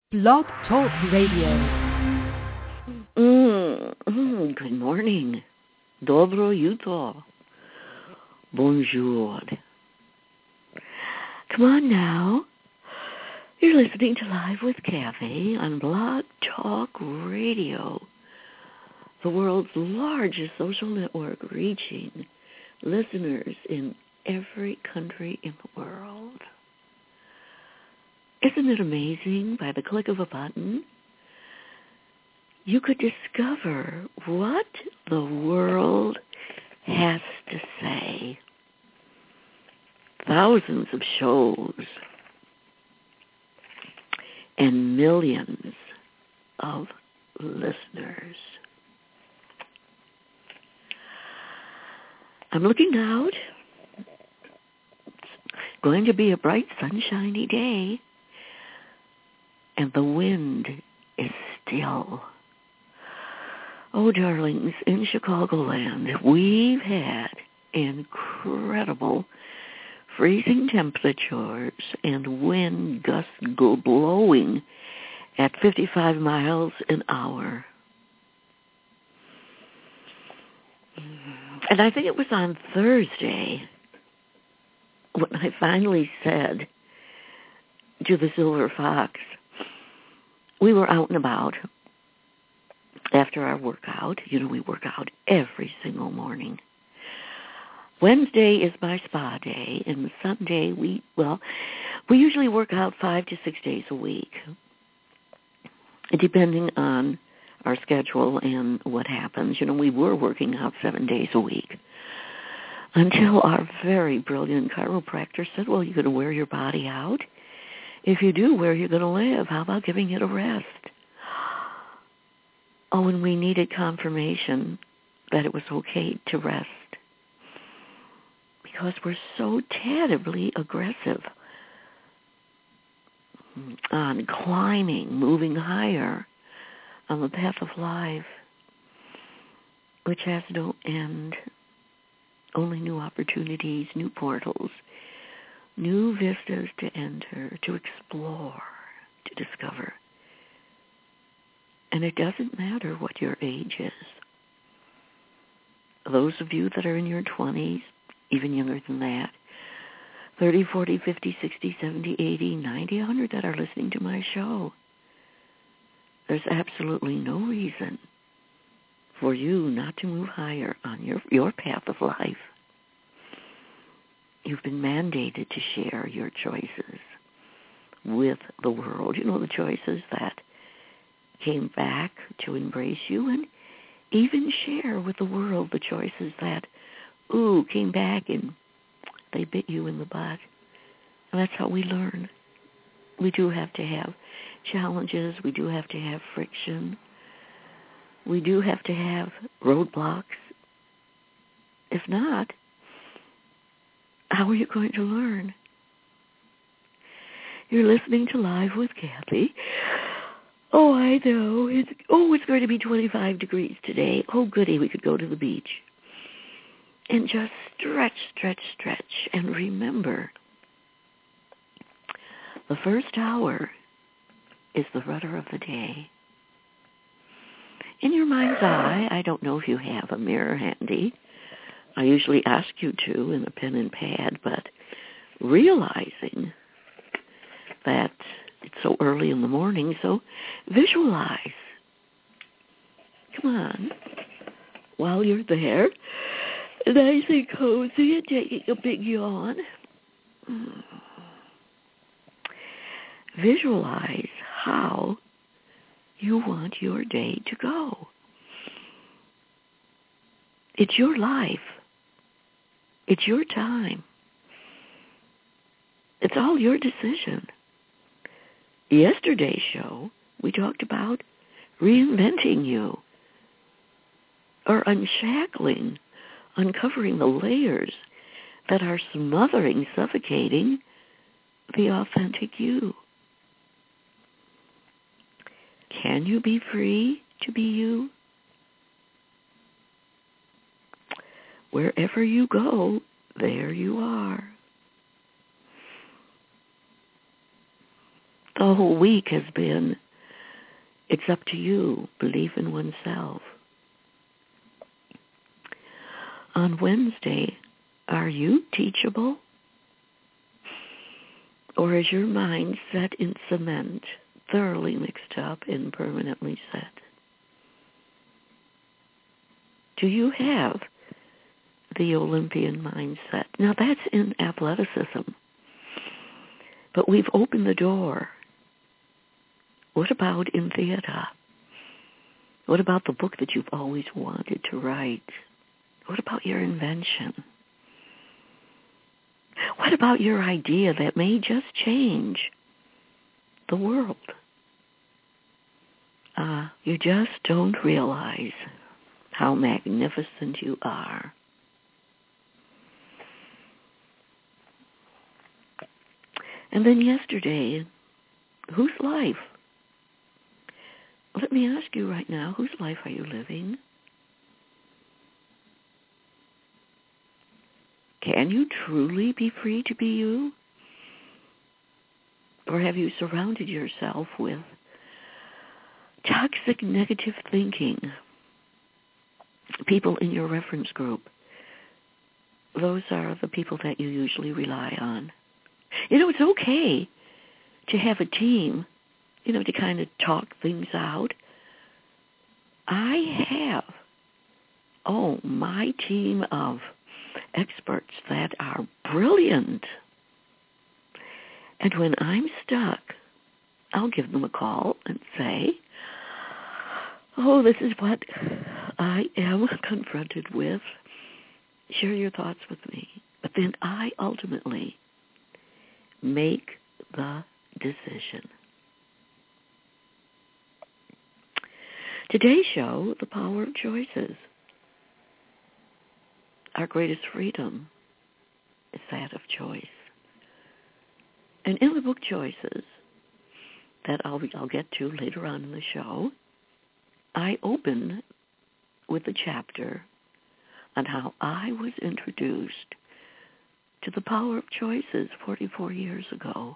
Blog Talk Radio. Good morning. Dobro jutro. Bonjour. Come on now. You're listening to Live with Kathy on Blog Talk Radio, the world's largest social network, reaching listeners in every country in the world. Isn't it amazing? By the click of a button, you could discover what the world has to say. Thousands of shows and millions of listeners. I'm looking out. It's going to be a bright, sunshiny day, and the wind is still. Oh, darlings, in Chicagoland, we've had incredible freezing temperatures and wind gusts blowing at 55 miles an hour. And I think it was on Thursday when I finally said to the Silver Fox, we were out and about after our workout. You know, we work out every single morning. Wednesday is my spa day, and Sunday we usually work out 5 to 6 days a week, depending on our schedule and what happens. You know, we were working out 7 days a week until our very brilliant chiropractor said, well, you're going to wear your body out. If you do, where are you going to live? How about giving it a rest? Oh, and we needed confirmation that it was okay to rest because we're so terribly aggressive on climbing, moving higher on the path of life, which has no end, only new opportunities, new portals, new vistas to enter, to explore, to discover. And it doesn't matter what your age is. Those of you that are in your 20s, even younger than that, 30, 40, 50, 60, 70, 80, 90, 100 that are listening to my show, there's absolutely no reason for you not to move higher on your path of life. You've been mandated to share your choices with the world. You know, the choices that came back to embrace you, and even share with the world the choices that, came back and they bit you in the butt. And that's how we learn. We do have to have challenges. We do have to have friction. We do have to have roadblocks. If not, how are you going to learn? You're listening to Live with Kathy. Oh, I know. It's going to be 25 degrees today. Oh, goody, we could go to the beach. And just stretch, stretch, stretch. And remember, the first hour is the rudder of the day. In your mind's eye, I don't know if you have a mirror handy. I usually ask you to in a pen and pad, but realizing that it's so early in the morning, so visualize. Come on. While you're there, nice and cozy and taking a big yawn, visualize how you want your day to go. It's your life. It's your time. It's all your decision. Yesterday's show, we talked about reinventing you, or unshackling, uncovering the layers that are smothering, suffocating the authentic you. Can you be free to be you? Wherever you go, there you are. The whole week has been, it's up to you, belief in oneself. On Wednesday, are you teachable? Or is your mind set in cement, thoroughly mixed up and permanently set? Do you have the Olympian mindset? Now that's in athleticism. But we've opened the door. What about in theater? What about the book that you've always wanted to write? What about your invention? What about your idea that may just change the world? You just don't realize how magnificent you are. And then yesterday, whose life? Let me ask you right now, whose life are you living? Can you truly be free to be you? Or have you surrounded yourself with toxic negative thinking? People in your reference group, those are the people that you usually rely on. You know, it's okay to have a team, to kind of talk things out. I have, my team of experts that are brilliant. And when I'm stuck, I'll give them a call and say, this is what I am confronted with. Share your thoughts with me. But then I ultimately make the decision. Today's show, The Power of Choices. Our greatest freedom is that of choice. And in the book Choices, that I'll get to later on in the show, I open with a chapter on how I was introduced to the power of choices 44 years ago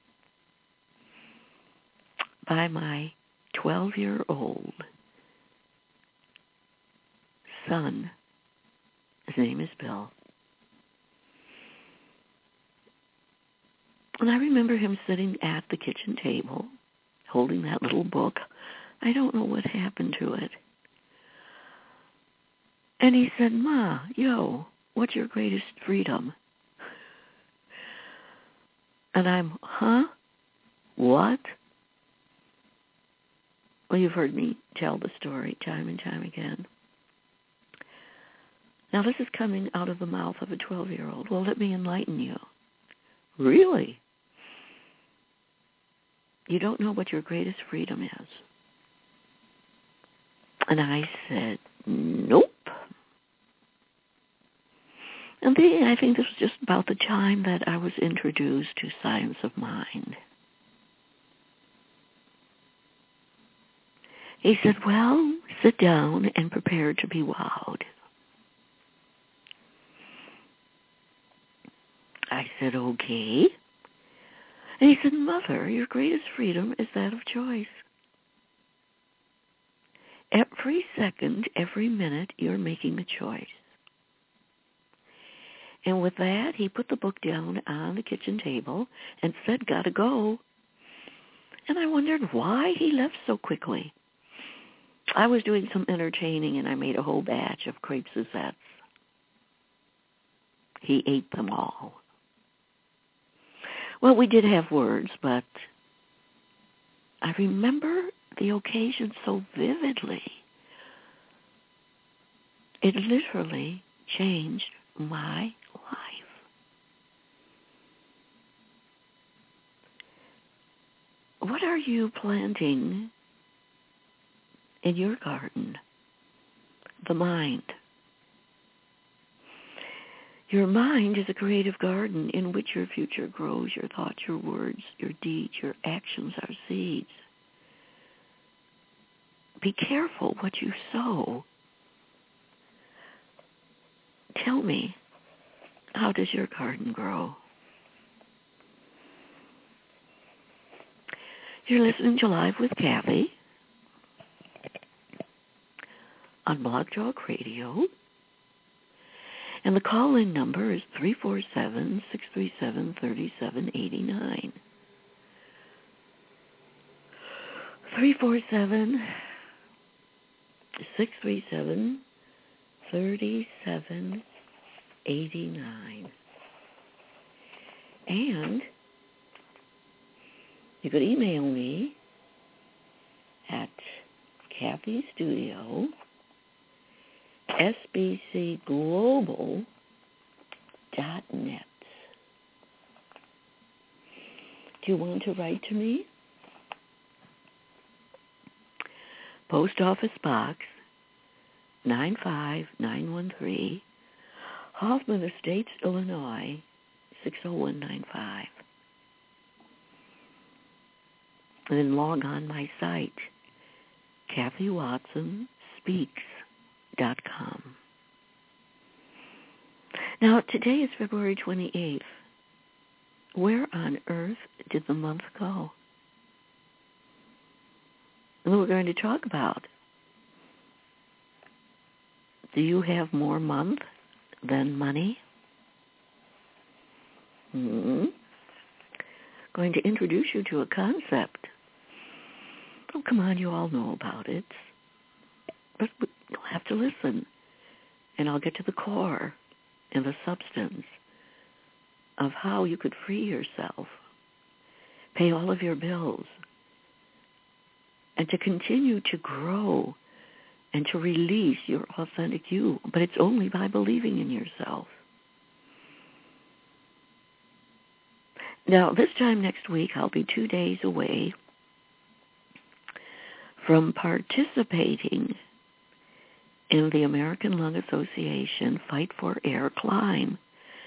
by my 12-year-old son. His name is Bill. And I remember him sitting at the kitchen table, holding that little book. I don't know what happened to it. And he said, "Ma, what's your greatest freedom?" And I'm, what? Well, you've heard me tell the story time and time again. Now, this is coming out of the mouth of a 12-year-old. Well, let me enlighten you. Really? You don't know what your greatest freedom is? And I said, nope. And then I think this was just about the time that I was introduced to Science of Mind. He said, well, sit down and prepare to be wowed. I said, okay. And he said, Mother, your greatest freedom is that of choice. Every second, every minute, you're making a choice. And with that, he put the book down on the kitchen table and said, gotta go. And I wondered why he left so quickly. I was doing some entertaining, and I made a whole batch of crepe Suzettes. He ate them all. Well, we did have words, but I remember the occasion so vividly. It literally changed my life. What are you planting in your garden? The mind. Your mind is a creative garden in which your future grows. Your thoughts, your words, your deeds, your actions are seeds. Be careful what you sow. Tell me, how does your garden grow? You're listening to Live with Kathy on Blog Talk Radio. And the call-in number is 347-637-3789. 347-637-3789. And you could email me at Kathy Studio, sbcglobal.net. Do you want to write to me? Post Office Box 95913, Hoffman Estates, Illinois 60195. And then log on my site, KathyWatsonSpeaks.com. Now, today is February 28th. Where on earth did the month go? And we're going to talk about, do you have more month than money? Going to introduce you to a concept. Oh, come on, you all know about it. But you'll have to listen. And I'll get to the core and the substance of how you could free yourself, pay all of your bills, and to continue to grow and to release your authentic you. But it's only by believing in yourself. Now, this time next week, I'll be 2 days away from participating in the American Lung Association Fight for Air Climb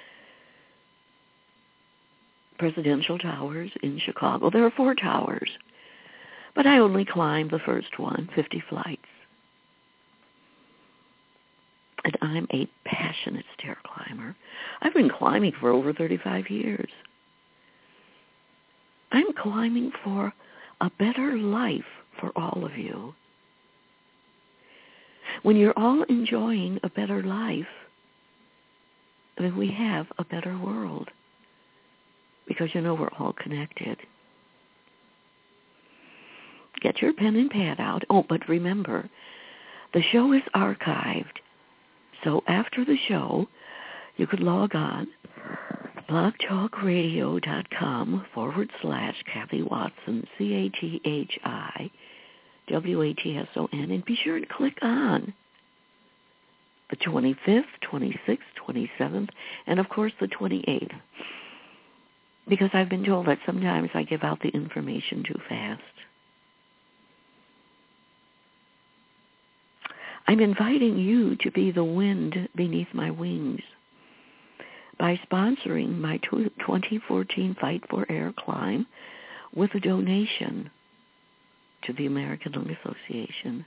Presidential Towers in Chicago. There are 4 towers, but I only climbed the first one, 50 flights. And I'm a passionate stair climber. I've been climbing for over 35 years. I'm climbing for a better life for all of you. When you're all enjoying a better life, then we have a better world. Because you know we're all connected. Get your pen and pad out. Oh, but remember, the show is archived. So after the show, you could log on, blogtalkradio.com/Kathy Watson, CathiWatson, and be sure to click on the 25th, 26th, 27th, and of course the 28th. Because I've been told that sometimes I give out the information too fast. I'm inviting you to be the wind beneath my wings by sponsoring my 2014 Fight for Air Climb with a donation to the American Lung Association.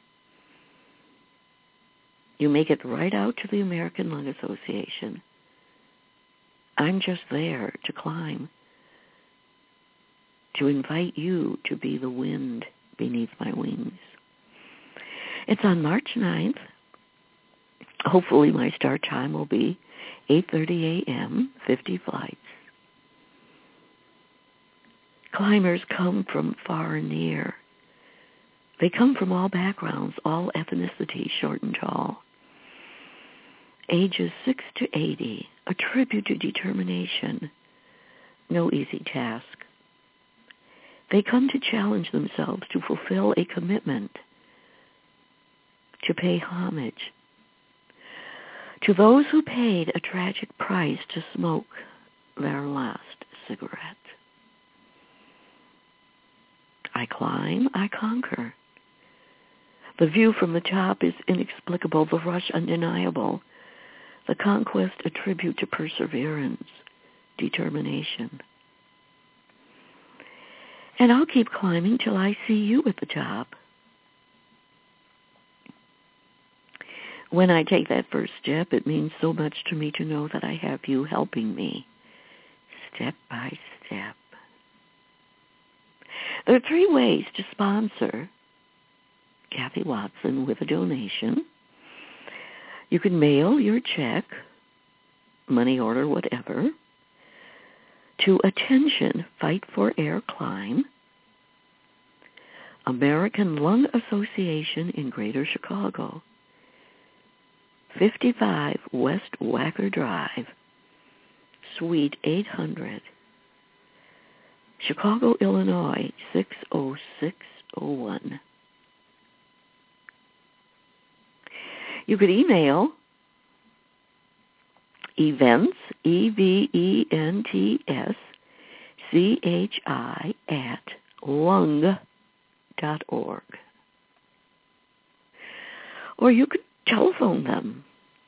You make it right out to the American Lung Association. I'm just there to climb, to invite you to be the wind beneath my wings. It's on March 9th. Hopefully my start time will be 8:30 a.m., 50 flights. Climbers come from far and near. They come from all backgrounds, all ethnicities, short and tall. Ages 6 to 80, a tribute to determination. No easy task. They come to challenge themselves to fulfill a commitment, to pay homage to those who paid a tragic price to smoke their last cigarette. I climb, I conquer. The view from the top is inexplicable, the rush undeniable, the conquest a tribute to perseverance, determination. And I'll keep climbing till I see you at the top. When I take that first step, it means so much to me to know that I have you helping me, step by step. There are 3 ways to sponsor Kathy Watson with a donation. You can mail your check, money order, whatever, to Attention Fight for Air Climb, American Lung Association in Greater Chicago, 55 West Wacker Drive, Suite 800, Chicago, Illinois, 60601. You could email events, EVENTS, CHI at lung.org. Or you could telephone them,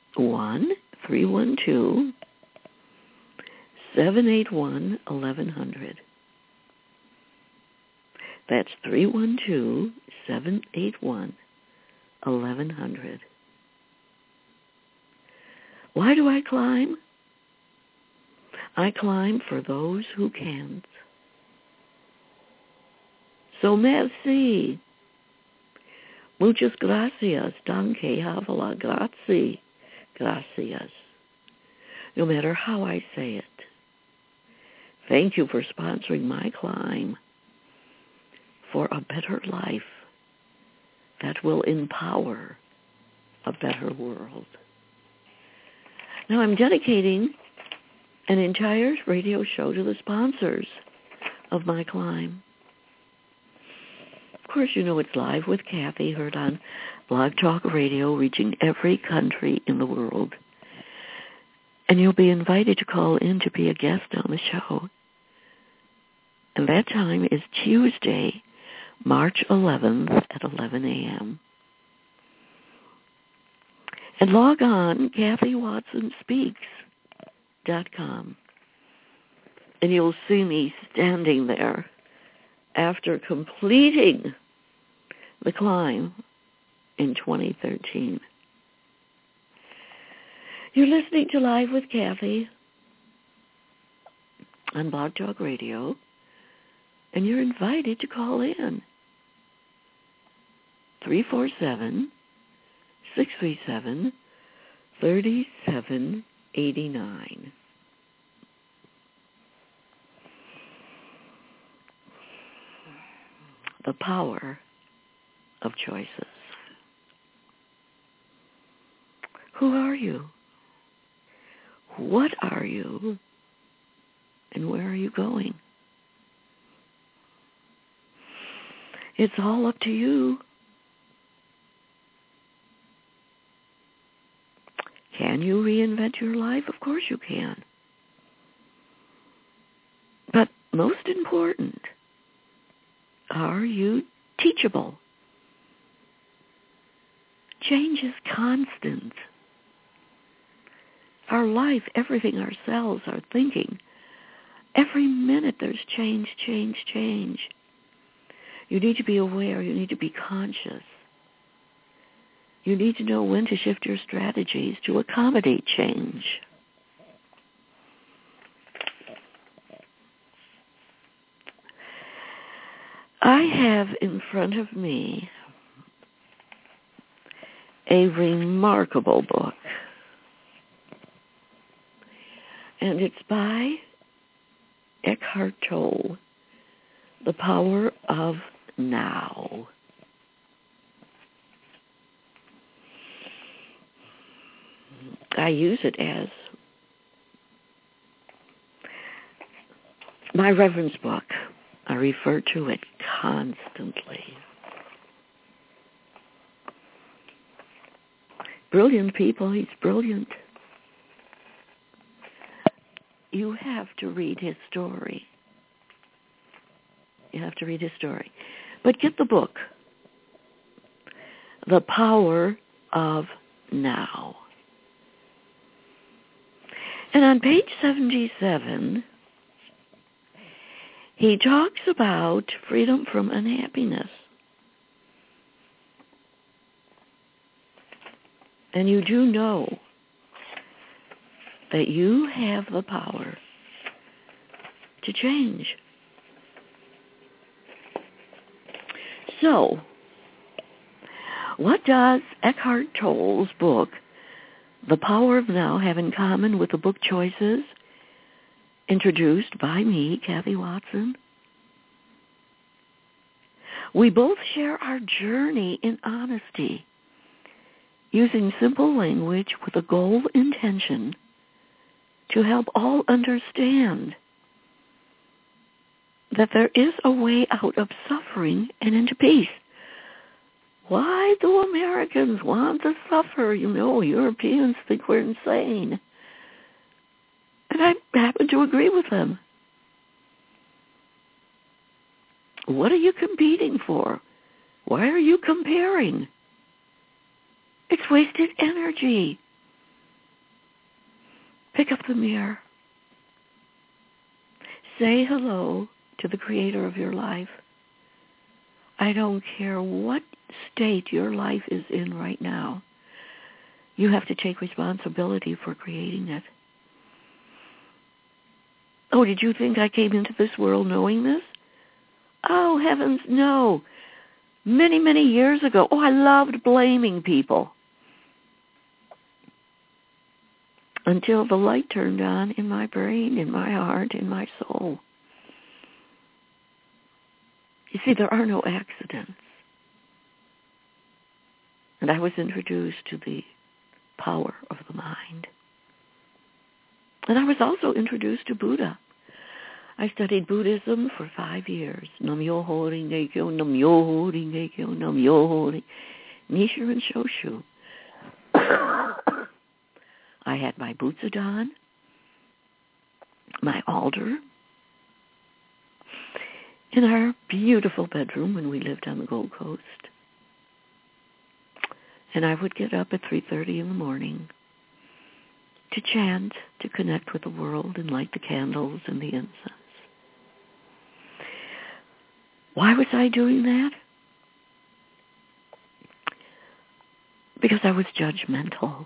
1-312-781-1100. That's 312-781-1100. Why do I climb? I climb for those who can't. So merci. Muchas gracias. Danke, havala, grazie. Gracias. No matter how I say it. Thank you for sponsoring my climb for a better life that will empower a better world. Now I'm dedicating an entire radio show to the sponsors of my climb. Of course, you know it's Live with Kathy, heard on Blog Talk Radio, reaching every country in the world. And you'll be invited to call in to be a guest on the show. And that time is Tuesday, March 11th at 11 a.m. And log on KathyWatsonSpeaks.com. And you'll see me standing there after completing the climb in 2013. You're listening to Live with Kathy on Blog Talk Radio, and you're invited to call in. 347-637-3789. The power of choices. Who are you? What are you? And where are you going? It's all up to you. Can you reinvent your life? Of course you can. But most important, are you teachable? Change is constant. Our life, everything, ourselves, our thinking, every minute there's change, change, change. You need to be aware. You need to be conscious. You need to know when to shift your strategies to accommodate change. I have in front of me a remarkable book. And it's by Eckhart Tolle, The Power of Now. I use it as my reference book. I refer to it constantly. Brilliant people, he's brilliant. You have to read his story. You have to read his story. But get the book, The Power of Now. And on page 77, he talks about freedom from unhappiness. And you do know that you have the power to change. So, what does Eckhart Tolle's book, The Power of Now, have in common with the book Choices, introduced by me, Kathy Watson? We both share our journey in honesty, using simple language with a goal intention to help all understand that there is a way out of suffering and into peace. Why do Americans want to suffer? Europeans think we're insane. And I happen to agree with them. What are you competing for? Why are you comparing? It's wasted energy. Pick up the mirror. Say hello to the creator of your life. I don't care what state your life is in right now. You have to take responsibility for creating it. Oh, did you think I came into this world knowing this? Oh, heavens, no. Many, many years ago. Oh, I loved blaming people. Until the light turned on in my brain, in my heart, in my soul. You see, there are no accidents. And I was introduced to the power of the mind. And I was also introduced to Buddha. I studied Buddhism for 5 years. Nam-myoho Renge-kyo, Nam-myoho Renge-kyo, Nam-myoho Renge-kyo. Nichiren Shoshu. I had my Butsudan, my altar, in our beautiful bedroom when we lived on the Gold Coast. And I would get up at 3:30 in the morning to chant, to connect with the world and light the candles and the incense. Why was I doing that? Because I was judgmental.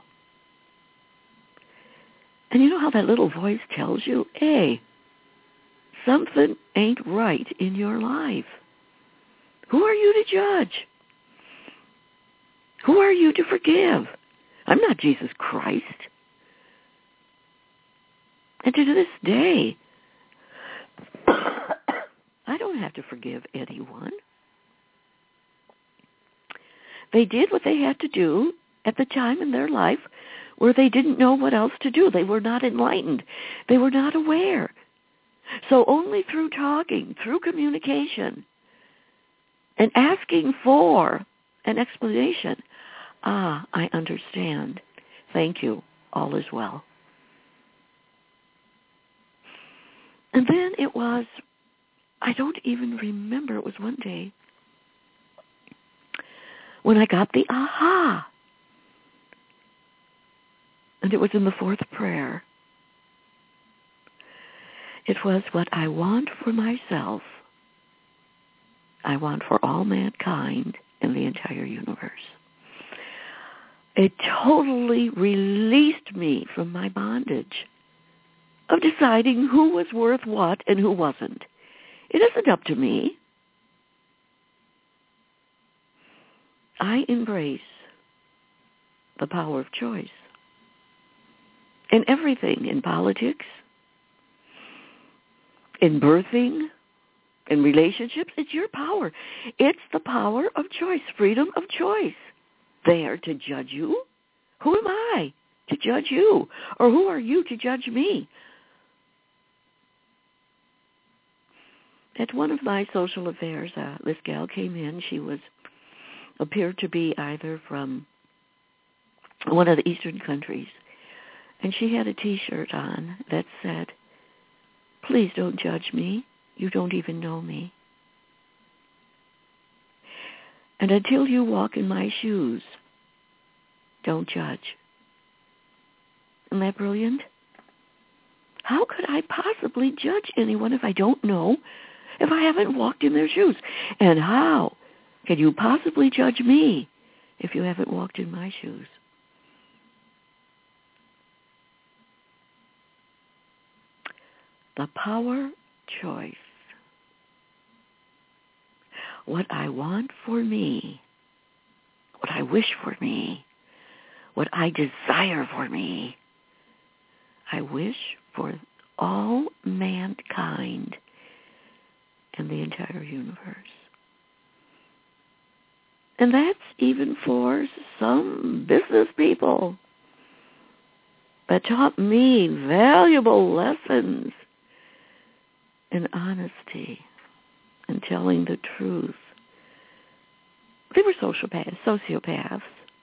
And you know how that little voice tells you, hey, something ain't right in your life. Who are you to judge? Who are you to forgive? I'm not Jesus Christ. And to this day, I don't have to forgive anyone. They did what they had to do at the time in their life where they didn't know what else to do. They were not enlightened. They were not aware. So only through talking, through communication, and asking for an explanation, I understand. Thank you. All is well. And then it was, I don't even remember, it was one day when I got the aha. And it was in the fourth prayer. It was, what I want for myself, I want for all mankind and the entire universe. It totally released me from my bondage of deciding who was worth what and who wasn't. It isn't up to me. I embrace the power of choice. In everything, in politics, in birthing, in relationships, it's your power. It's the power of choice, freedom of choice. There to judge you? Who am I to judge you? Or who are you to judge me? At one of my social affairs, this gal came in. She appeared to be either from one of the Eastern countries. And she had a T-shirt on that said, "Please don't judge me. You don't even know me. And until you walk in my shoes, don't judge." Isn't that brilliant? How could I possibly judge anyone if I don't know, if I haven't walked in their shoes? And how can you possibly judge me if you haven't walked in my shoes? The power choice. what I want for me, what I wish for me, what I desire for me. I wish for all mankind and the entire universe. And that's even for some business people that taught me valuable lessons in honesty and telling the truth. They were sociopaths.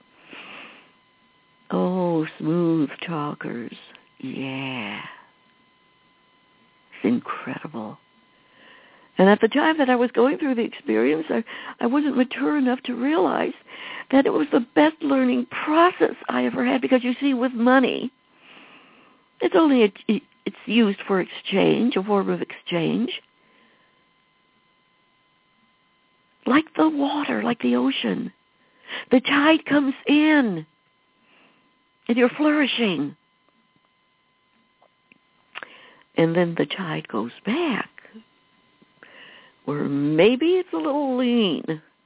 Oh, smooth talkers. Yeah. It's incredible. And at the time that I was going through the experience, I wasn't mature enough to realize that it was the best learning process I ever had. Because you see, with money, it's used for exchange, a form of exchange. Like the water, like the ocean. The tide comes in, and you're flourishing. And then the tide goes back, where maybe it's a little lean.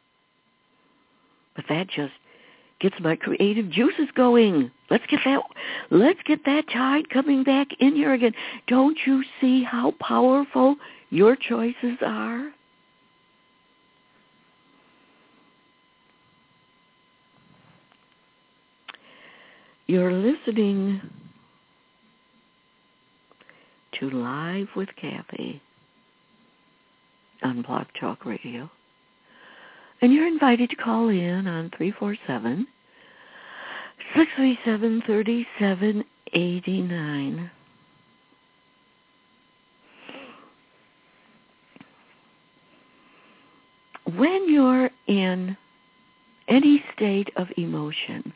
But that just gets my creative juices going. Let's get that tide coming back in here again. Don't you see how powerful your choices are? You're listening to Live with Kathy on Blog Talk Radio. And you're invited to call in on 347-637-3789. When you're in any state of emotion,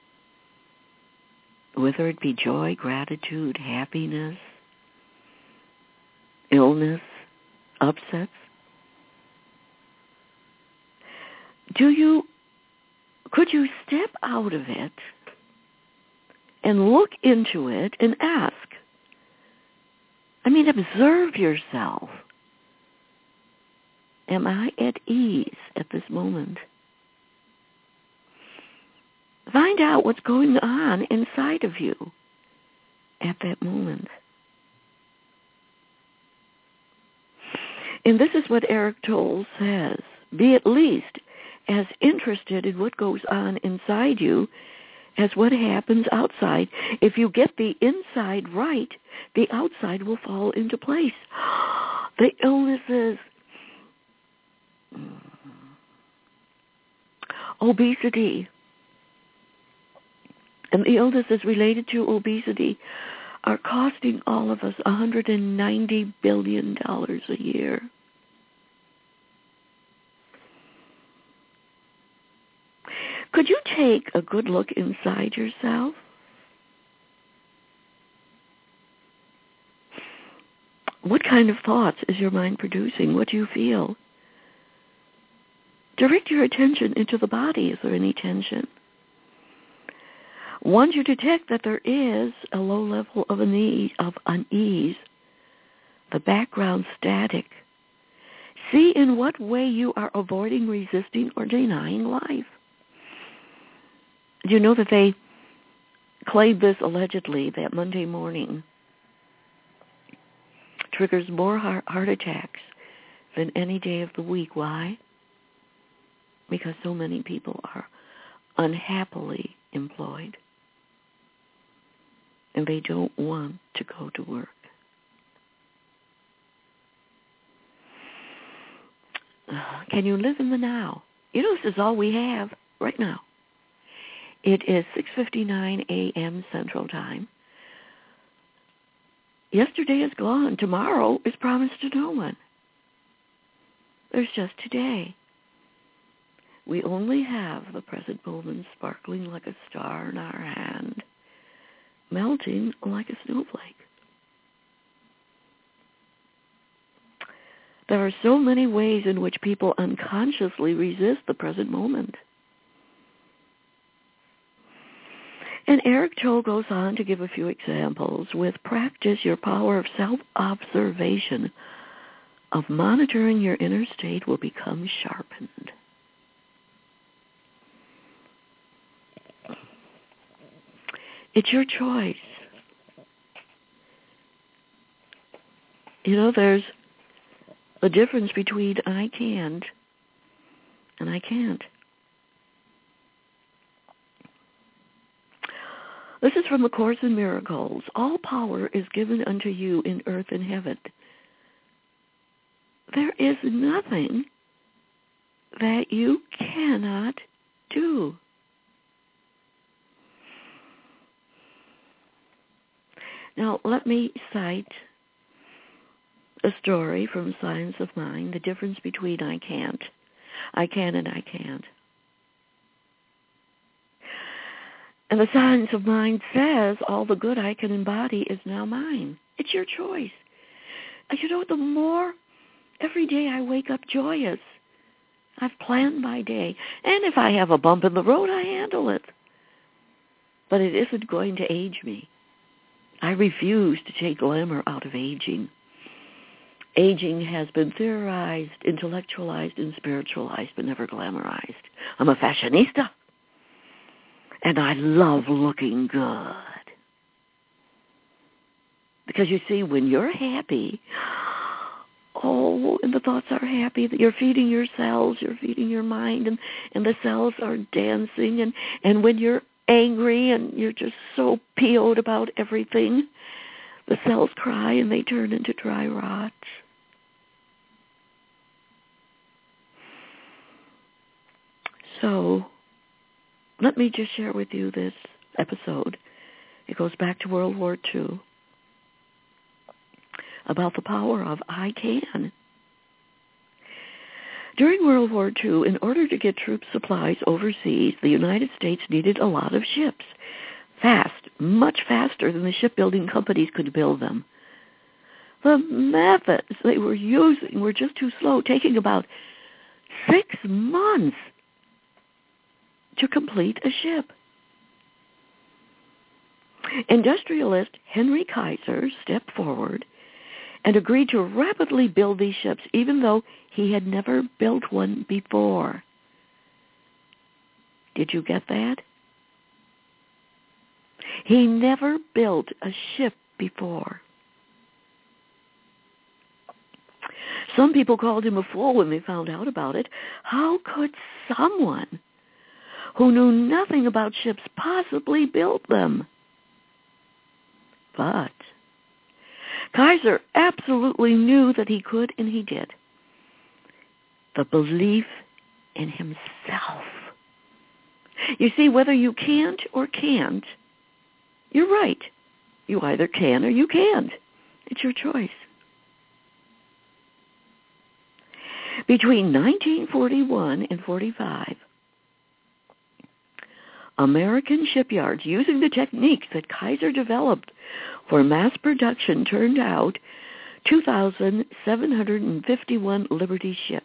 whether it be joy, gratitude, happiness, illness, upsets, could you step out of it and look into it and ask? Observe yourself. Am I at ease at this moment? Find out what's going on inside of you at that moment. And this is what Eric Tolle says. Be at least as interested in what goes on inside you as what happens outside. If you get the inside right, the outside will fall into place. The illnesses, obesity, and the illnesses related to obesity are costing all of us $190 billion a year. Could you take a good look inside yourself? What kind of thoughts is your mind producing? What do you feel? Direct your attention into the body. Is there any tension? Once you detect that there is a low level of unease, the background static, see in what way you are avoiding, resisting, or denying life. Do you know that they claimed this allegedly, that Monday morning triggers more heart attacks than any day of the week? Why? Because so many people are unhappily employed. And they don't want to go to work. Can you live in the now? This is all we have right now. It is 6:59 a.m. Central Time. Yesterday is gone. Tomorrow is promised to no one. There's just today. We only have the present moment sparkling like a star in our hand, melting like a snowflake. There are so many ways in which people unconsciously resist the present moment. And Eric Tolle goes on to give a few examples. With practice, your power of self-observation of monitoring your inner state will become sharpened. It's your choice. You know, there's a difference between I can't and I can't. This is from A Course in Miracles. All power is given unto you in earth and heaven. There is nothing that you cannot do. Now, let me cite a story from Science of Mind, the difference between I can and I can't. And the Science of Mind says all the good I can embody is now mine. It's your choice. You know, the more every day I wake up joyous. I've planned my day. And if I have a bump in the road, I handle it. But it isn't going to age me. I refuse to take glamour out of aging. Aging has been theorized, intellectualized, and spiritualized, but never glamorized. I'm a fashionista. And I love looking good. Because you see, when you're happy, and the thoughts are happy, that you're feeding your cells, you're feeding your mind, and the cells are dancing. And when you're angry and you're just so PO'd about everything, the cells cry and they turn into dry rot. So, let me just share with you this episode. It goes back to World War II, about the power of I can. During World War II, in order to get troop supplies overseas, the United States needed a lot of ships. Fast, much faster than the shipbuilding companies could build them. The methods they were using were just too slow, taking about 6 months to complete a ship. Industrialist Henry Kaiser stepped forward and agreed to rapidly build these ships, even though he had never built one before. Did you get that? He never built a ship before. Some people called him a fool when they found out about it. How could someone who knew nothing about ships possibly build them? But Kaiser absolutely knew that he could, and he did. The belief in himself. You see, whether you can't or can't, you're right. You either can or you can't. It's your choice. Between 1941 and 45, American shipyards, using the techniques that Kaiser developed for mass production, turned out 2,751 Liberty ships.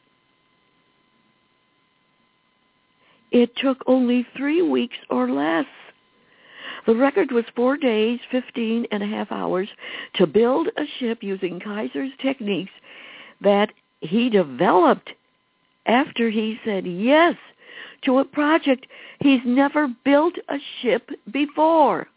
It took only 3 weeks or less. The record was 4 days, 15 and a half hours to build a ship using Kaiser's techniques that he developed after he said yes to a project he's never built a ship before.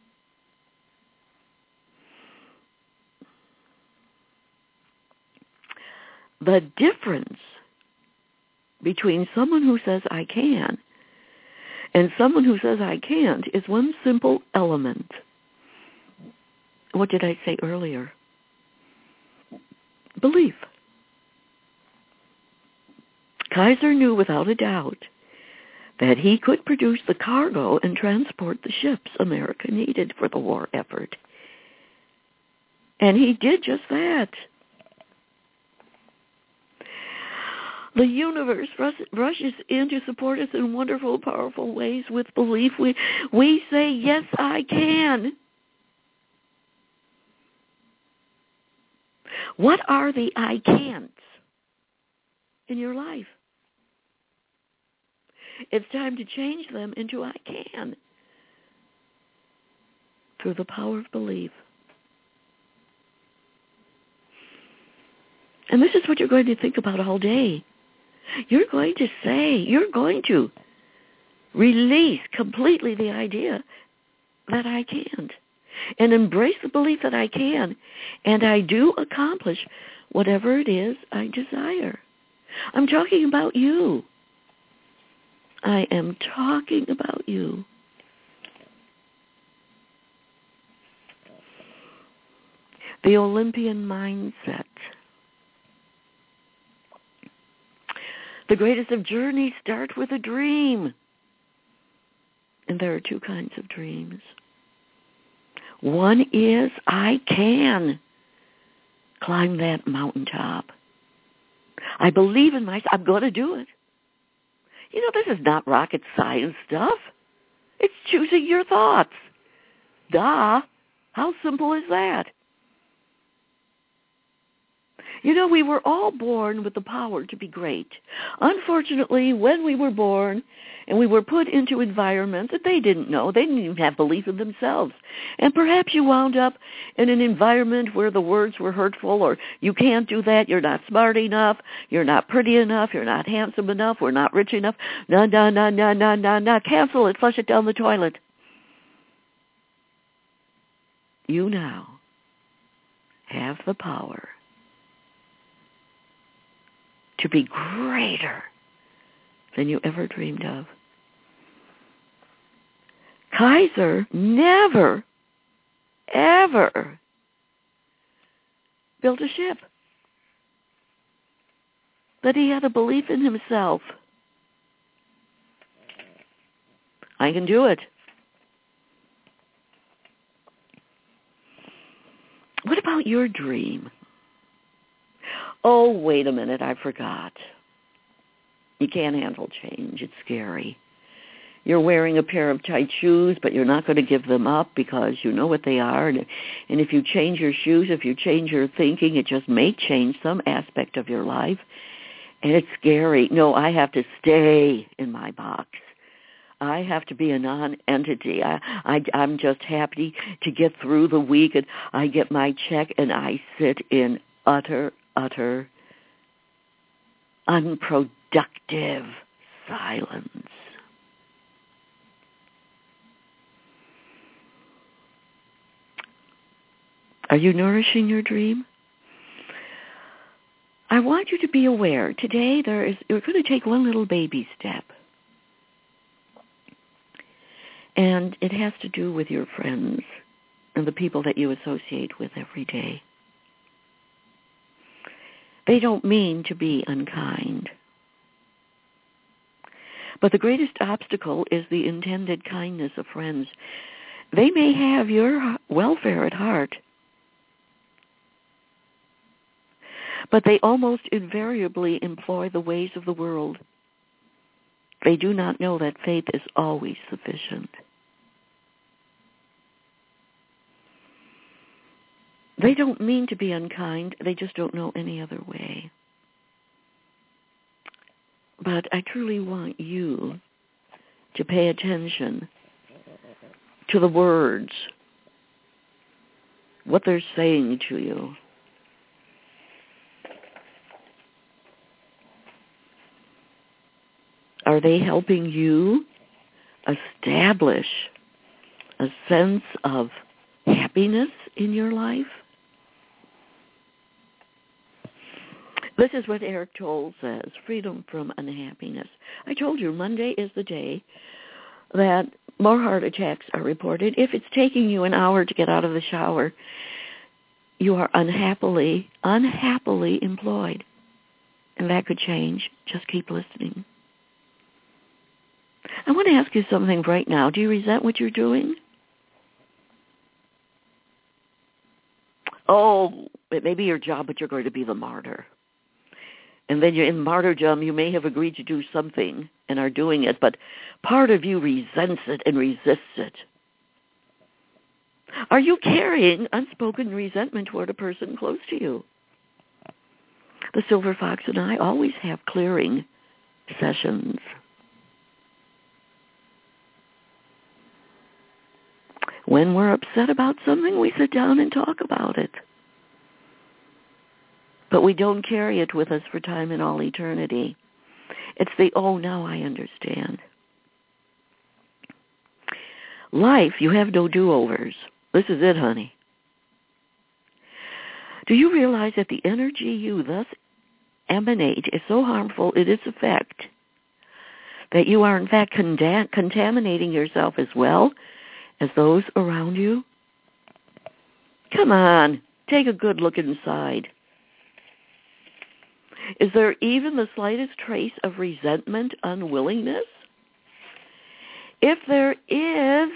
The difference between someone who says I can and someone who says I can't is one simple element. What did I say earlier? Belief. Kaiser knew without a doubt that he could produce the cargo and transport the ships America needed for the war effort. And he did just that. The universe rushes in to support us in wonderful, powerful ways with belief. We say, yes, I can. What are the I can'ts in your life? It's time to change them into I can through the power of belief. And this is what you're going to think about all day. You're going to release completely the idea that I can't, and embrace the belief that I can, and I do accomplish whatever it is I desire. I'm talking about you. I am talking about you. The Olympian mindset. The greatest of journeys start with a dream. And there are two kinds of dreams. One is, I can climb that mountaintop. I believe in myself. I'm going to do it. You know, this is not rocket science stuff. It's choosing your thoughts. Duh. How simple is that? You know, we were all born with the power to be great. Unfortunately, when we were born and we were put into environments that they didn't know, they didn't even have belief in themselves. And perhaps you wound up in an environment where the words were hurtful, or you can't do that, you're not smart enough, you're not pretty enough, you're not handsome enough, we're not rich enough. No, cancel it, flush it down the toilet. You now have the power to be greater than you ever dreamed of. Kaiser never, ever built a ship. But he had a belief in himself. I can do it. What about your dream? Oh, wait a minute, I forgot. You can't handle change. It's scary. You're wearing a pair of tight shoes, but you're not going to give them up because you know what they are. And if you change your shoes, if you change your thinking, it just may change some aspect of your life. And it's scary. No, I have to stay in my box. I have to be a non-entity. I'm just happy to get through the week, and I get my check, and I sit in utter unproductive silence. Are you nourishing your dream? I want you to be aware. Today you're going to take one little baby step. And it has to do with your friends and the people that you associate with every day. They don't mean to be unkind. But the greatest obstacle is the intended kindness of friends. They may have your welfare at heart, but they almost invariably employ the ways of the world. They do not know that faith is always sufficient. They don't mean to be unkind. They just don't know any other way. But I truly want you to pay attention to the words, what they're saying to you. Are they helping you establish a sense of happiness in your life? This is what Eric Tolle says, freedom from unhappiness. I told you Monday is the day that more heart attacks are reported. If it's taking you an hour to get out of the shower, you are unhappily employed. And that could change. Just keep listening. I want to ask you something right now. Do you resent what you're doing? Oh, it may be your job, but you're going to be the martyr. And then you're in martyrdom, you may have agreed to do something and are doing it, but part of you resents it and resists it. Are you carrying unspoken resentment toward a person close to you? The Silver Fox and I always have clearing sessions. When we're upset about something, we sit down and talk about it. But we don't carry it with us for time and all eternity. It's the, oh, now I understand. Life, you have no do-overs. This is it, honey. Do you realize that the energy you thus emanate is so harmful in its effect that you are in fact contaminating yourself as well as those around you? Come on, take a good look inside. Is there even the slightest trace of resentment, unwillingness? If there is,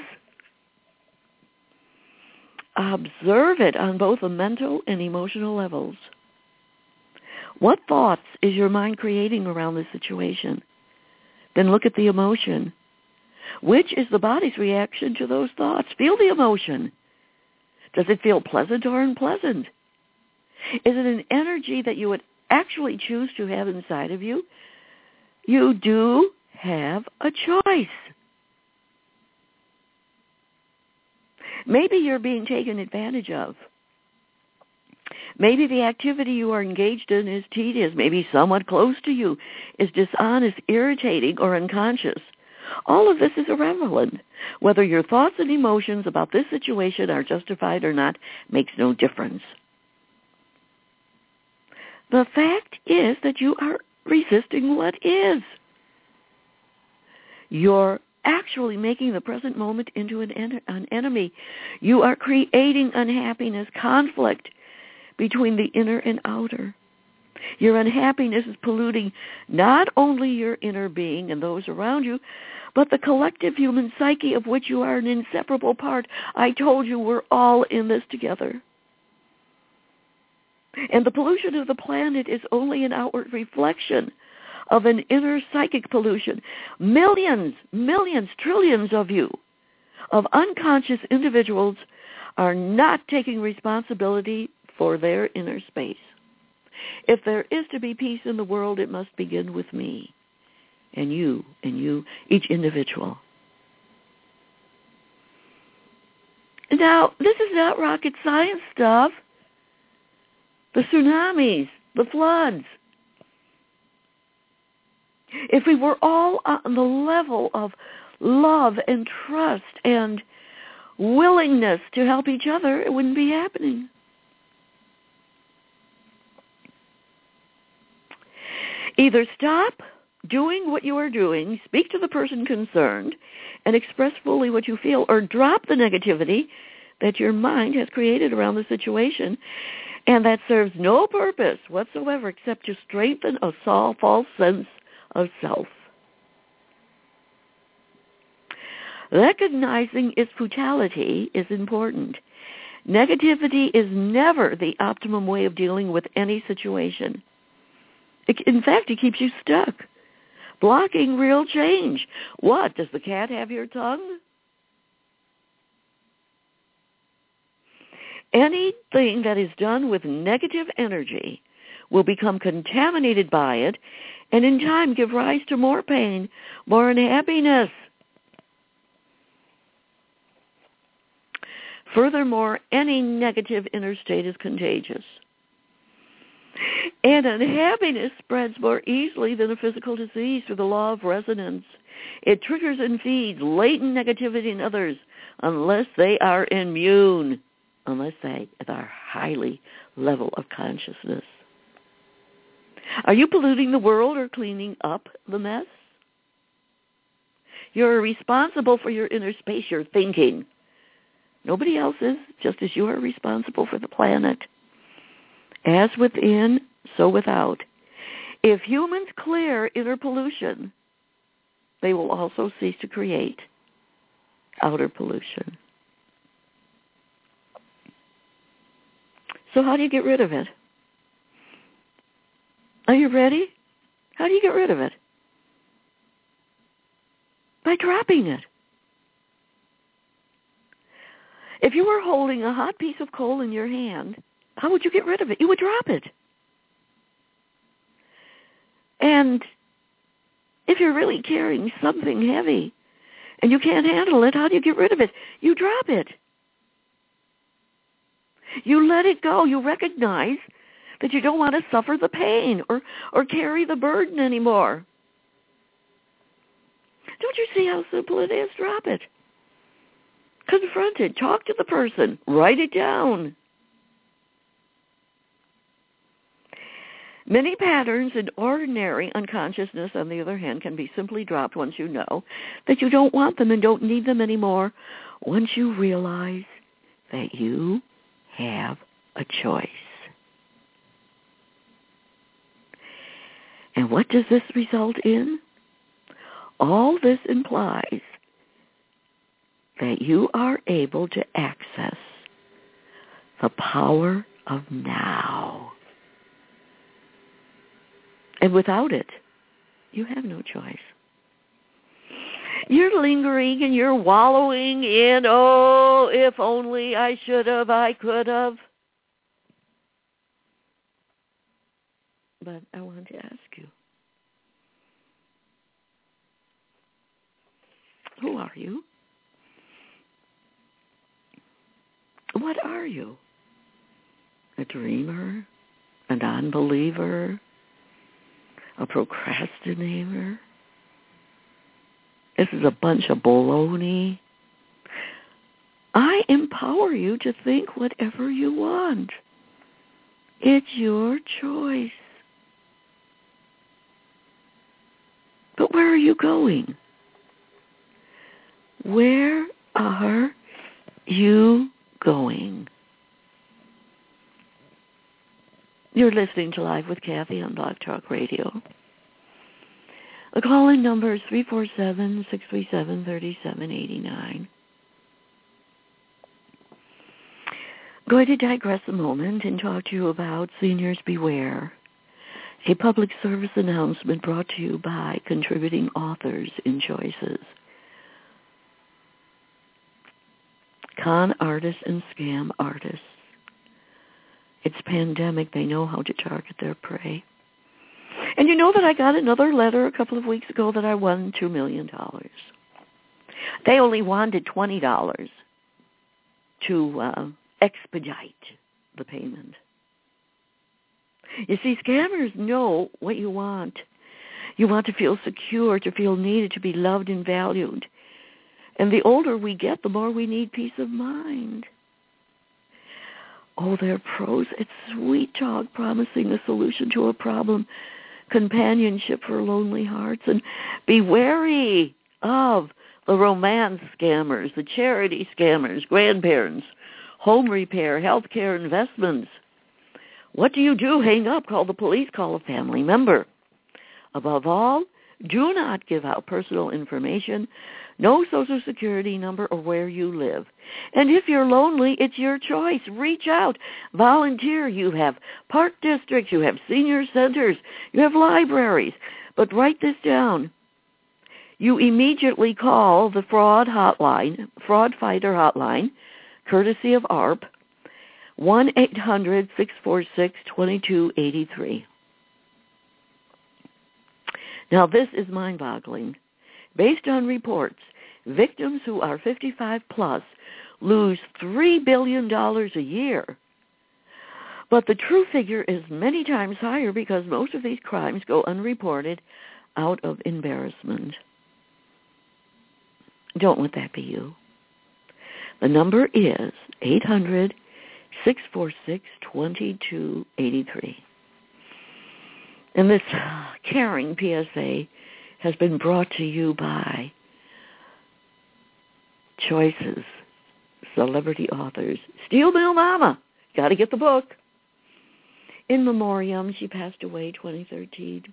observe it on both the mental and emotional levels. What thoughts is your mind creating around this situation? Then look at the emotion. Which is the body's reaction to those thoughts? Feel the emotion. Does it feel pleasant or unpleasant? Is it an energy that you would actually choose to have inside of you? You do have a choice. Maybe you're being taken advantage of. Maybe the activity you are engaged in is tedious. Maybe someone close to you is dishonest, irritating, or unconscious. All of this is irrelevant. Whether your thoughts and emotions about this situation are justified or not makes no difference. The fact is that you are resisting what is. You're actually making the present moment into an enemy. You are creating unhappiness, conflict between the inner and outer. Your unhappiness is polluting not only your inner being and those around you, but the collective human psyche of which you are an inseparable part. I told you we're all in this together. And the pollution of the planet is only an outward reflection of an inner psychic pollution. Millions, trillions of you, of unconscious individuals, are not taking responsibility for their inner space. If there is to be peace in the world, it must begin with me and you, each individual. Now, this is not rocket science stuff. The tsunamis, the floods. If we were all on the level of love and trust and willingness to help each other, it wouldn't be happening. Either stop doing what you are doing, speak to the person concerned, and express fully what you feel, or drop the negativity that your mind has created around the situation, and that serves no purpose whatsoever except to strengthen a false sense of self. Recognizing its futility is important. Negativity is never the optimum way of dealing with any situation. In fact, it keeps you stuck, blocking real change. What? Does the cat have your tongue? Anything that is done with negative energy will become contaminated by it, and in time give rise to more pain, more unhappiness. Furthermore, any negative inner state is contagious. And unhappiness spreads more easily than a physical disease through the law of resonance. It triggers and feeds latent negativity in others unless they are immune, unless they are highly level of consciousness. Are you polluting the world or cleaning up the mess? You're responsible for your inner space, your thinking. Nobody else is, just as you are responsible for the planet. As within, so without. If humans clear inner pollution, they will also cease to create outer pollution. So how do you get rid of it? Are you ready? How do you get rid of it? By dropping it. If you were holding a hot piece of coal in your hand, how would you get rid of it? You would drop it. And if you're really carrying something heavy and you can't handle it, how do you get rid of it? You drop it. You let it go. You recognize that you don't want to suffer the pain or carry the burden anymore. Don't you see how simple it is? Drop it. Confront it. Talk to the person. Write it down. Many patterns in ordinary unconsciousness, on the other hand, can be simply dropped once you know that you don't want them and don't need them anymore, once you realize that you have a choice. And what does this result in? All this implies that you are able to access the power of now. And without it, you have no choice. You're lingering and you're wallowing in, oh, if only I should have, I could have. But I want to ask you, who are you? What are you? A dreamer? A non-believer? A procrastinator? This is a bunch of baloney. I empower you to think whatever you want. It's your choice. But where are you going? Where are you going? You're listening to Live with Kathy on Blog Talk Radio. The call-in number is 347-637-3789. I'm going to digress a moment and talk to you about Seniors Beware, a public service announcement brought to you by contributing authors in Choices. Con artists and scam artists. It's pandemic. They know how to target their prey. And you know that I got another letter a couple of weeks ago that I won $2 million. They only wanted $20 to expedite the payment. You see, scammers know what you want. You want to feel secure, to feel needed, to be loved and valued. And the older we get, the more we need peace of mind. Oh, they're pros. It's sweet talk promising a solution to a problem, companionship for lonely hearts. And be wary of the romance scammers, the charity scammers, grandparents, home repair, healthcare investments. What do you do? Hang up, call the police, call a family member. Above all, do not give out personal information, no Social Security number or where you live. And if you're lonely, it's your choice. Reach out. Volunteer. You have park districts. You have senior centers. You have libraries. But write this down. You immediately call the fraud hotline, Fraud Fighter Hotline, courtesy of AARP, 1-800-646-2283. Now, this is mind-boggling. Based on reports, victims who are 55 plus lose $3 billion a year. But the true figure is many times higher because most of these crimes go unreported out of embarrassment. Don't let that be you. The number is 800-646-2283. And this caring PSA has been brought to you by Choices, celebrity authors. Steel Mill Mama, got to get the book. In memoriam, she passed away 2013.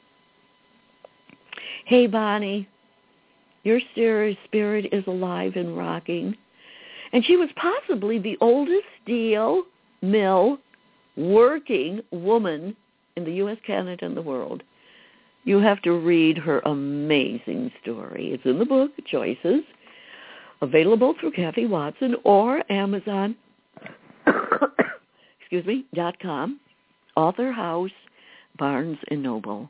Hey, Bonnie, your spirit is alive and rocking. And she was possibly the oldest steel mill working woman in the U.S., Canada, and the world. You have to read her amazing story. It's in the book, Choices, available through Kathy Watson or Amazon, .com, Author House, Barnes & Noble.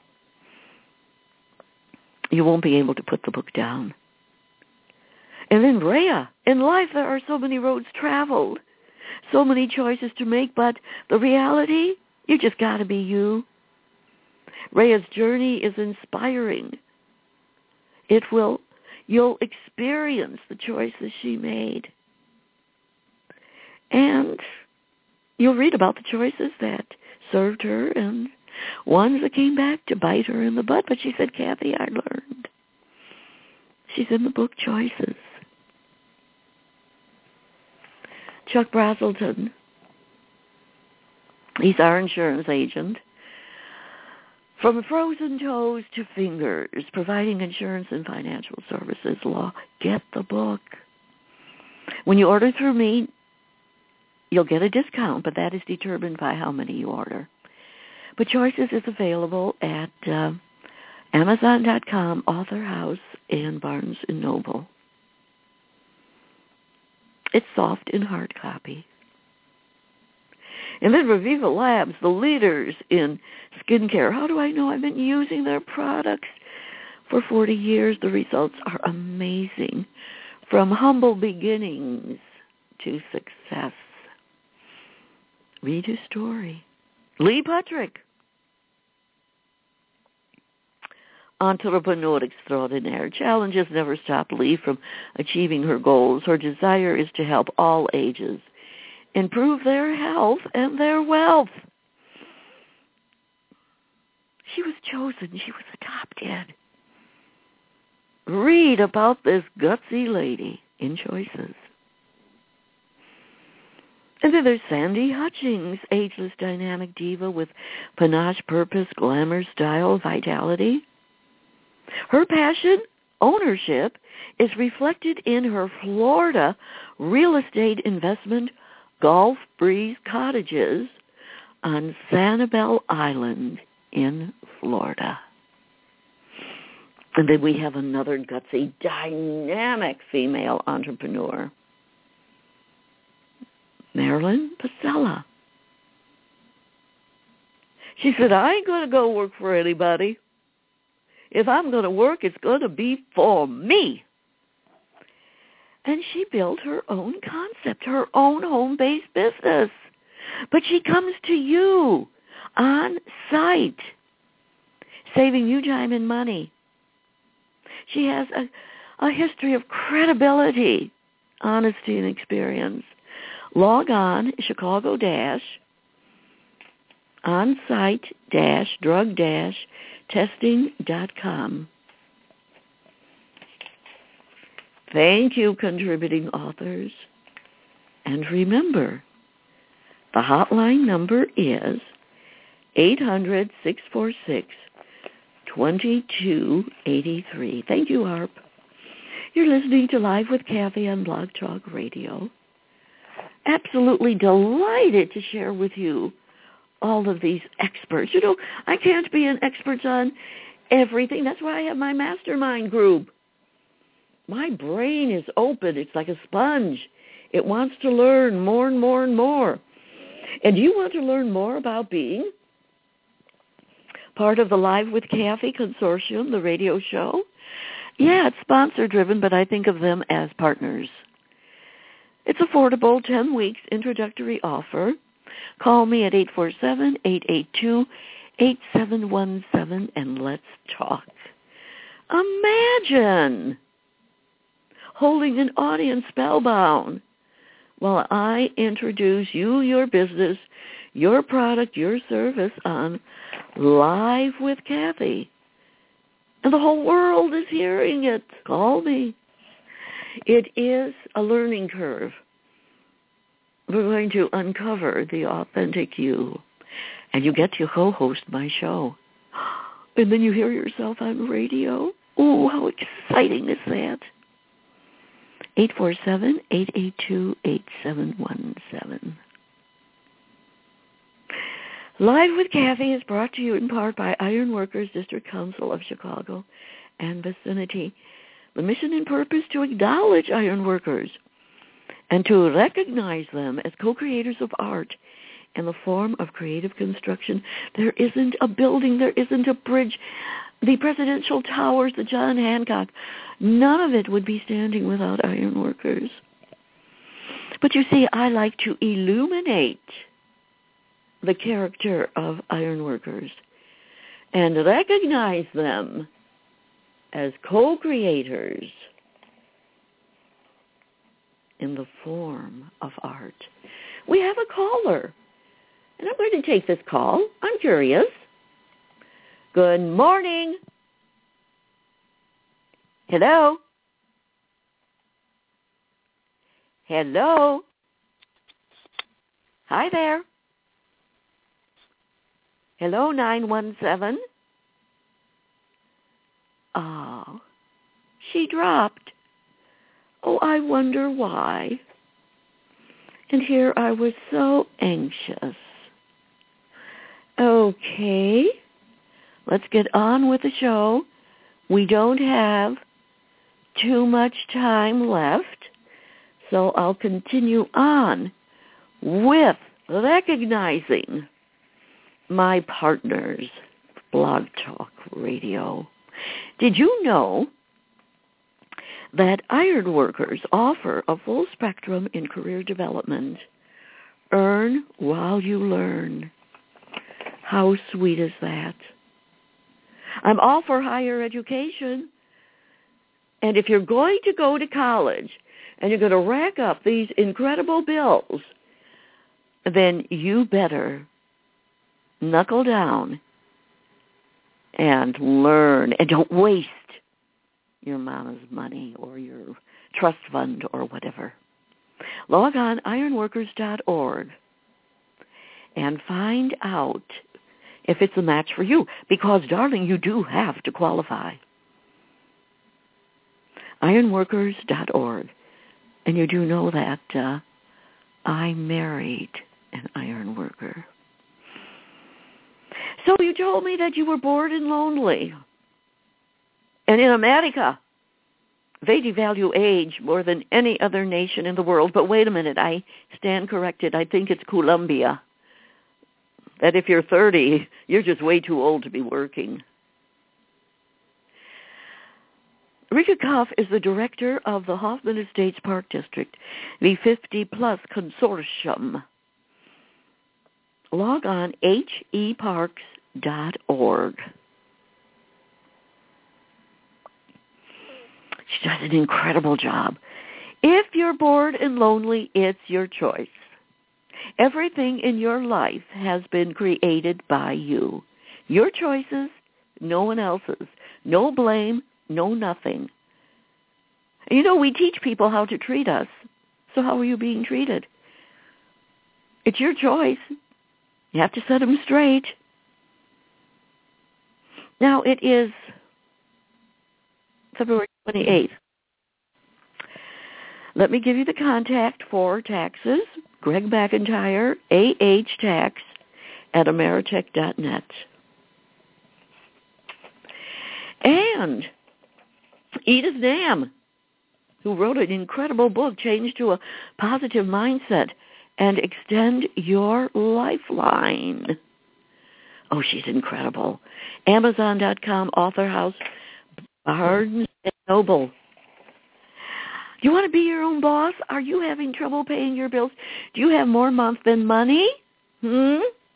You won't be able to put the book down. And then Rhea, in life there are so many roads traveled, so many choices to make, but the reality, You just got to be you. Rhea's journey is inspiring. You'll experience the choices she made. And you'll read about the choices that served her and ones that came back to bite her in the butt. But she said, Kathy, I learned. She's in the book Choices. Chuck Brazelton, he's our insurance agent. From frozen toes to fingers, providing insurance and financial services law. Get the book. When you order through me, you'll get a discount, but that is determined by how many you order. But Choices is available at Amazon.com, Author House, and Barnes & Noble. It's soft in hard copy. And then Reviva Labs, the leaders in skincare. How do I know? I've been using their products for 40 years. The results are amazing. From humble beginnings to success. Read his story. Lee Patrick, entrepreneur extraordinaire. Challenges never stop Lee from achieving her goals. Her desire is to help all ages improve their health and their wealth. She was chosen. She was adopted. Read about this gutsy lady in Choices. And then there's Sandy Hutchings, ageless dynamic diva with panache, purpose, glamour, style, vitality. Her passion, ownership, is reflected in her Florida real estate investment Gulf Breeze cottages on Sanibel Island in Florida. And then we have another gutsy, dynamic female entrepreneur, Marilyn Pasella. She said, I ain't going to go work for anybody. If I'm going to work, it's going to be for me. And she built her own concept, her own home-based business. But she comes to you on site, saving you time and money. She has a history of credibility, honesty, and experience. Log on, Chicago-onsite-drug-testing.com. Thank you, contributing authors. And remember, the hotline number is 800-646-2283. Thank you, Harp. You're listening to Live with Kathy on Blog Talk Radio. Absolutely delighted to share with you all of these experts. You know, I can't be an expert on everything. That's why I have my mastermind group. My brain is open. It's like a sponge. It wants to learn more and more and more. And do you want to learn more about being part of the Live with Kathy Consortium, the radio show? Yeah, it's sponsor-driven, but I think of them as partners. It's affordable, 10 weeks introductory offer. Call me at 847-882-8717 and let's talk. Imagine holding an audience spellbound while I introduce you, your business, your product, your service on Live with Kathy. And the whole world is hearing it. Call me. It is a learning curve. We're going to uncover the authentic you. And you get to co-host my show. And then you hear yourself on radio. Oh, how exciting is that? 847-882-8717. Live with Kathy is brought to you in part by Ironworkers District Council of Chicago and vicinity. The mission and purpose to acknowledge ironworkers and to recognize them as co-creators of art in the form of creative construction. There isn't a building, there isn't a bridge, the presidential towers, the John Hancock, none of it would be standing without ironworkers. But you see, I like to illuminate the character of ironworkers and recognize them as co-creators in the form of art. We have a caller, and I'm going to take this call. I'm curious. Good morning. Hello? Hello? Hi there. Hello, 917. Oh, she dropped. Oh, I wonder why. And here I was so anxious. Okay, let's get on with the show. We don't have too much time left, so I'll continue on with recognizing my partners, Blog Talk Radio. Did you know that ironworkers offer a full spectrum in career development? Earn while you learn. How sweet is that? I'm all for higher education. And if you're going to go to college and you're going to rack up these incredible bills, then you better knuckle down and learn, and don't waste your mama's money or your trust fund or whatever. Log on ironworkers.org and find out if it's a match for you, because, darling, you do have to qualify. Ironworkers.org. And you do know that I married an ironworker. So you told me that you were bored and lonely. And in America, they devalue age more than any other nation in the world. But wait a minute, I stand corrected. I think it's Colombia. That if you're 30, you're just way too old to be working. Rika Koff is the director of the Hoffman Estates Park District, the 50-plus consortium. Log on heparks.org. She does an incredible job. If you're bored and lonely, it's your choice. Everything in your life has been created by you. Your choices, no one else's. No blame, no nothing. You know, we teach people how to treat us. So how are you being treated? It's your choice. You have to set them straight. Now, it is February 28th. Let me give you the contact for taxes. Greg McIntyre, ahtax@ameritech.net. And Edith Nam, who wrote an incredible book, Change to a Positive Mindset and Extend Your Lifeline. Oh, she's incredible. Amazon.com, Author House, Barnes & Noble. Do you want to be your own boss? Are you having trouble paying your bills? Do you have more month than money? Do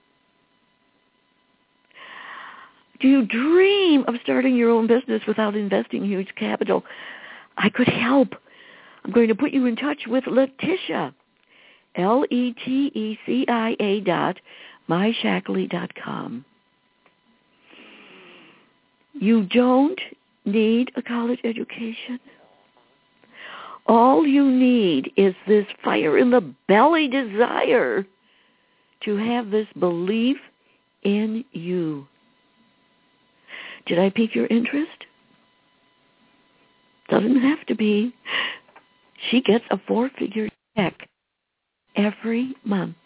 you dream of starting your own business without investing huge capital? I could help. I'm going to put you in touch with Leticia, LETECIA.myshackley.com. You don't need a college education. All you need is this fire in the belly desire to have this belief in you. Did I pique your interest? Doesn't have to be. She gets a 4-figure check every month.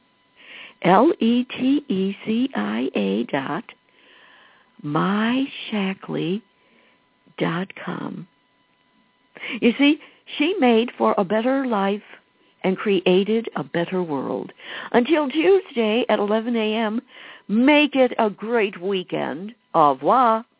LETECIA.myshackley.com. You see, she made for a better life and created a better world. Until Tuesday at 11 a.m., make it a great weekend. Au revoir.